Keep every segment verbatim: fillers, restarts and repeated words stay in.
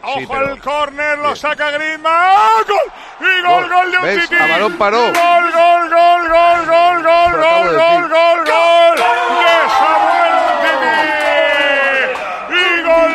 Ojo sí, pero... al córner, lo saca Griezmann. ¡Gol! Y gol, gol, gol de ¿Ves? Umtiti. A balón paró. Gol, gol, gol, gol, gol, gol, gol, gol, gol, gol, gol de Samuel Umtiti. Y gol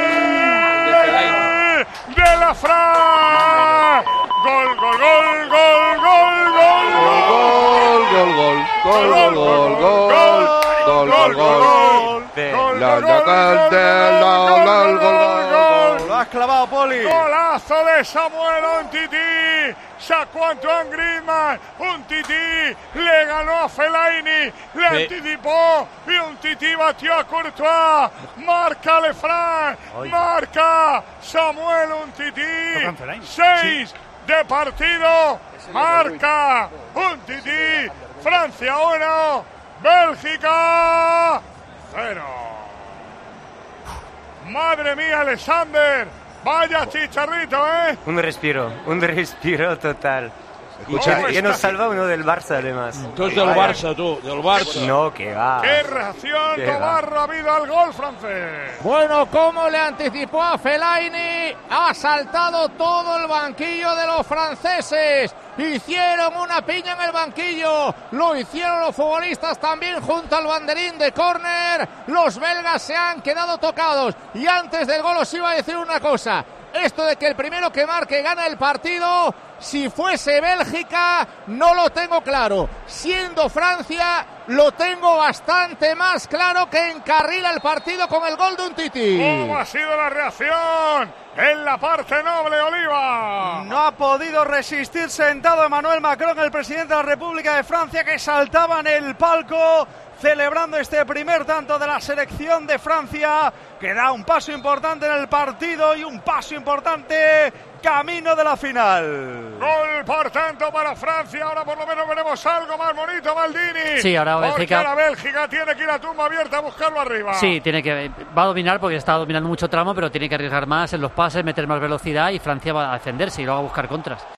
de la Fran. Gol, gol, gol, gol, gol, gol, gol, gol, gol, gol, gol, gol, gol, gol, gol, gol, la gol, gol, lo has clavado, Poli. Golazo de Samuel Umtiti. Sacó a Antoine Griezmann. Umtiti le ganó a Fellaini, le Sí. anticipó y Umtiti batió a Courtois. Marca Lefranc, marca Samuel Umtiti. Seis de partido. Marca Umtiti. Francia uno, Bélgica cero. Madre mía, Alexander. Vaya chicharrito, ¿eh? Un respiro, un respiro total. Escucha, que, que nos salva uno del Barça, además. Tú es del Barça, tú, del Barça. No, que va. ¡Qué reacción Qué Tobarro ha habido al gol francés! Bueno, como le anticipó a Fellaini, ha saltado todo el banquillo de los franceses. Hicieron una piña en el banquillo, lo hicieron los futbolistas también junto al banderín de córner. Los belgas se han quedado tocados y antes del gol os iba a decir una cosa. Esto de que el primero que marque gana el partido, si fuese Bélgica, no lo tengo claro. Siendo Francia, lo tengo bastante más claro que encarrila el partido con el gol de Umtiti. ¿Cómo ha sido la reacción en la parte noble, Oliva? No ha podido resistir sentado Emmanuel Macron, el presidente de la República de Francia, que saltaba en el palco celebrando este primer tanto de la selección de Francia, que da un paso importante en el partido y un paso importante camino de la final. Gol por tanto para Francia. Ahora por lo menos veremos algo más bonito, Maldini. Sí, ahora Porque Bélgica. ahora Bélgica tiene que ir a tumba abierta a buscarlo arriba. Sí, tiene que va a dominar porque está dominando mucho tramo, pero tiene que arriesgar más en los pases, meter más velocidad y Francia va a defenderse y luego a buscar contras.